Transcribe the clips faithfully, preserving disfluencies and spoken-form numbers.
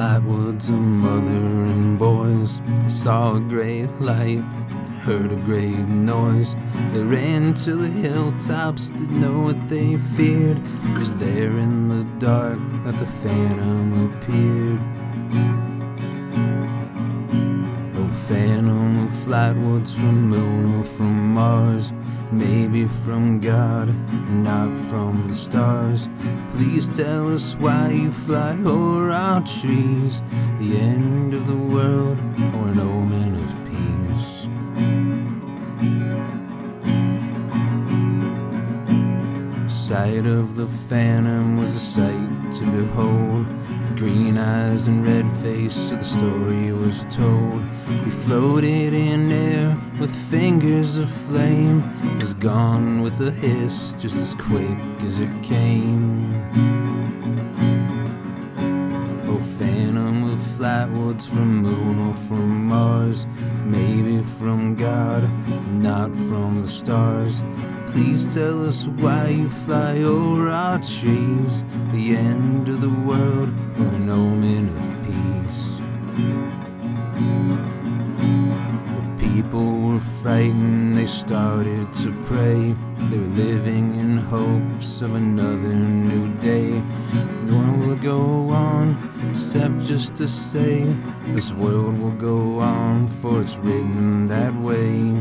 flatwoods, a mother and boys saw a great light, heard a great noise. They ran to the hilltops, didn't know what they feared. It was there in the dark that the phantom appeared. Oh, phantom of flatwoods, from moon or from Mars, maybe from God, not from the stars. Please tell us why you fly o'er our trees, the end of the world or an omen of peace. Sight of the phantom was a sight to behold. Green eyes and red face, so the story was told. We floated in air with fingers of flame, was gone with a hiss just as quick as it came. Oh, phantom of flatwoods, from moon or from Mars, maybe from God, not from the stars. Please tell us why you fly over our trees, the end of the world or an omen of peace. The people were frightened, they started to pray. They were living in hopes of another new day. This world will go on, except just to say, this world will go on, for it's written that way.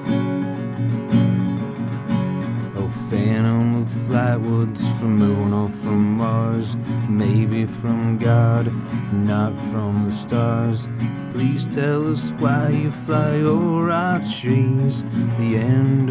Phantom of flatwoods, from moon or from Mars, maybe from God, not from the stars. Please tell us why you fly over our trees, the end